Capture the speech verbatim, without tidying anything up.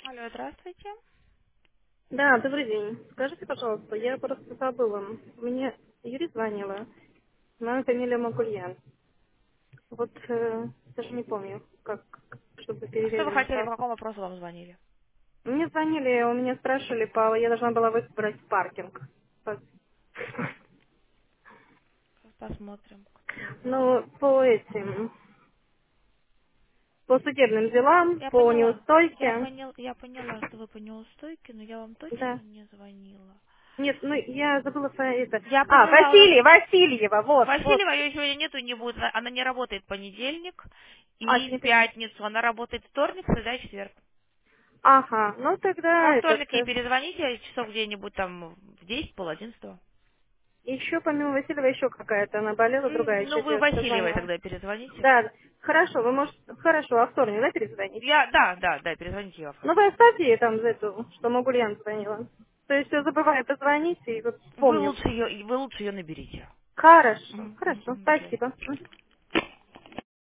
Алло, здравствуйте. Да, добрый день. Скажите, пожалуйста, я просто забыла. Мне Юрий звонила. Моя фамилия Макульян. Вот э, даже не помню, как, чтобы А что вы перевели хотели, по информацию. какому вопросу вам звонили? Мне звонили, у меня спрашивали, по, я должна была выбрать паркинг. По- Посмотрим, кто у вас. Ну, по этим, по судебным делам, Я по поняла. Я, неустойке. понял, я поняла, что вы по неустойке, но я вам точно Да. не звонила. Нет, ну я забыла свое это. Я А, поняла, у нас Василий, Васильева, вот, вот. Васильева ее сегодня нету, не будет. Она не работает в понедельник А, и в сегодня- пятницу. Она работает вторник, среда и четверг. ага, ну тогда Во этот. вторник ей перезвоните, часов где-нибудь там в десять, пол одиннадцатого. Еще помимо Васильева еще какая-то, она болела, другая М, Ну, еще вы девушка Васильевой звонила. тогда перезвоните. Да, хорошо, вы можете, хорошо, а вторник, да, перезвонить? Я, да, да, да, перезвоните ей во Ну, вторник. вы оставьте ей там эту, что Могульян звонила. То есть все забываю позвонить и вот Вы вспомню. лучше ее, вы лучше ее наберите. Хорошо, Мгм, мгм, хорошо, мгм, до свидания. спасибо.